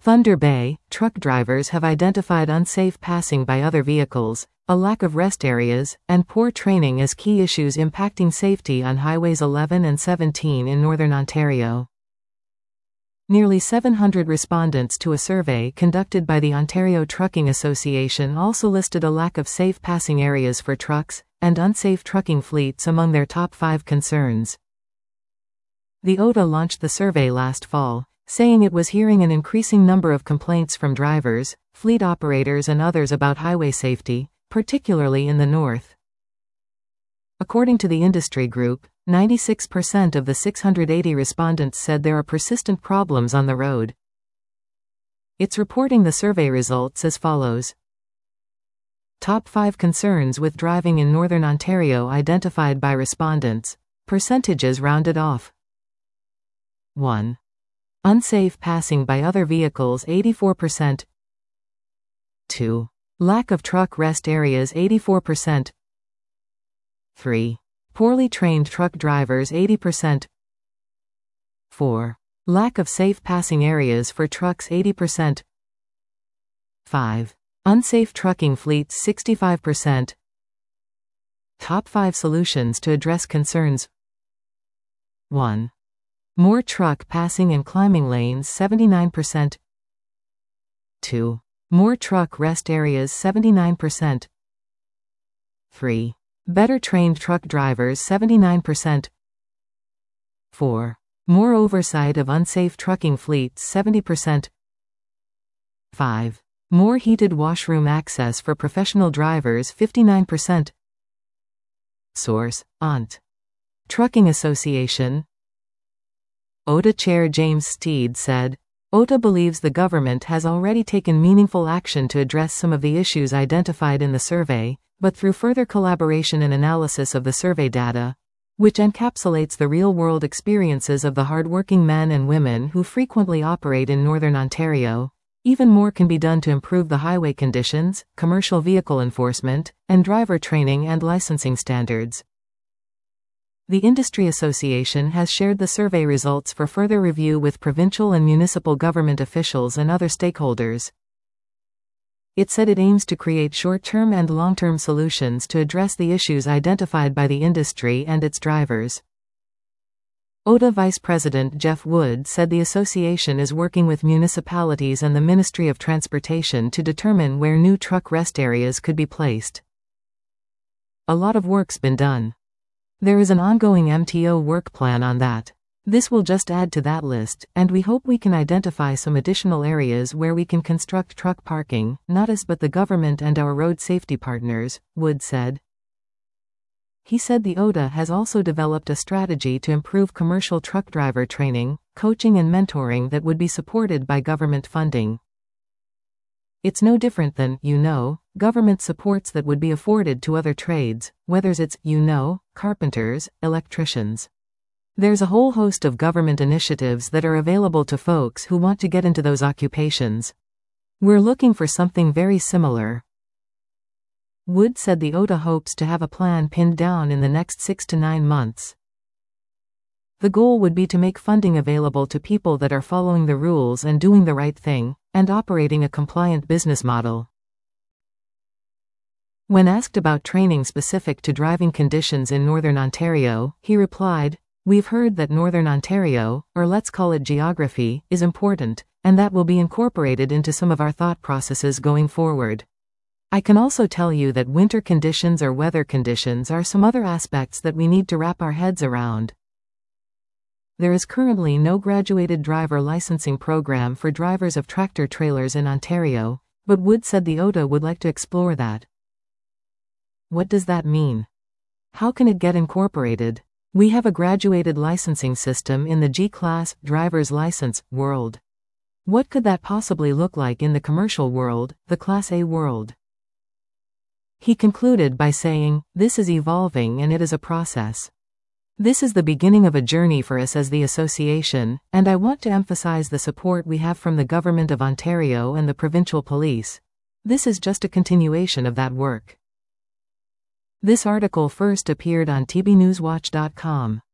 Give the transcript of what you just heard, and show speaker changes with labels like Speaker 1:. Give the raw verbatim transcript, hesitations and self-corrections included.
Speaker 1: Thunder Bay, truck drivers have identified unsafe passing by other vehicles, a lack of rest areas, and poor training as key issues impacting safety on Highways eleven and seventeen in Northern Ontario. Nearly seven hundred respondents to a survey conducted by the Ontario Trucking Association also listed a lack of safe passing areas for trucks, and unsafe trucking fleets among their top five concerns. The O T A launched the survey last fall, saying it was hearing an increasing number of complaints from drivers, fleet operators and others about highway safety, particularly in the north. According to the industry group, ninety-six percent of the six hundred eighty respondents said there are persistent problems on the road. It's reporting the survey results as follows. Top five concerns with driving in Northern Ontario identified by respondents. Percentages rounded off. one. Unsafe passing by other vehicles eighty-four percent. two. Lack of truck rest areas eighty-four percent. three. Poorly trained truck drivers eighty percent. four. Lack of safe passing areas for trucks eighty percent. five. Unsafe trucking fleets sixty-five percent. Top five solutions to address concerns. one. More truck passing and climbing lanes seventy-nine percent. two. More truck rest areas seventy-nine percent. three. Better trained truck drivers seventy-nine percent. four. More oversight of unsafe trucking fleets seventy percent. five. More heated washroom access for professional drivers fifty-nine percent. Source: O N T. Trucking Association. O T A Chair James Steed said, O T A believes the government has already taken meaningful action to address some of the issues identified in the survey, but through further collaboration and analysis of the survey data, which encapsulates the real-world experiences of the hardworking men and women who frequently operate in Northern Ontario, even more can be done to improve the highway conditions, commercial vehicle enforcement, and driver training and licensing standards. The Industry Association has shared the survey results for further review with provincial and municipal government officials and other stakeholders. It said it aims to create short-term and long-term solutions to address the issues identified by the industry and its drivers. O T A Vice President Jeff Wood said the association is working with municipalities and the Ministry of Transportation to determine where new truck rest areas could be placed. A lot of work's been done. There is an ongoing M T O work plan on that. This will just add to that list, and we hope we can identify some additional areas where we can construct truck parking, not us but the government and our road safety partners, Wood said. He said the O T A has also developed a strategy to improve commercial truck driver training, coaching and mentoring that would be supported by government funding. It's no different than, you know, government supports that would be afforded to other trades, whether it's, you know, carpenters, electricians. There's a whole host of government initiatives that are available to folks who want to get into those occupations. We're looking for something very similar. Wood said the O T A hopes to have a plan pinned down in the next six to nine months. The goal would be to make funding available to people that are following the rules and doing the right thing, and operating a compliant business model. When asked about training specific to driving conditions in Northern Ontario, he replied, "We've heard that Northern Ontario, or let's call it geography, is important, and that will be incorporated into some of our thought processes going forward. I can also tell you that winter conditions or weather conditions are some other aspects that we need to wrap our heads around." There is currently no graduated driver licensing program for drivers of tractor-trailers in Ontario, but Wood said the O T A would like to explore that. What does that mean? How can it get incorporated? We have a graduated licensing system in the G-Class, driver's license, world. What could that possibly look like in the commercial world, the Class A world? He concluded by saying, "This is evolving and it is a process. This is the beginning of a journey for us as the association, and I want to emphasize the support we have from the Government of Ontario and the provincial police. This is just a continuation of that work." This article first appeared on T B newswatch dot com.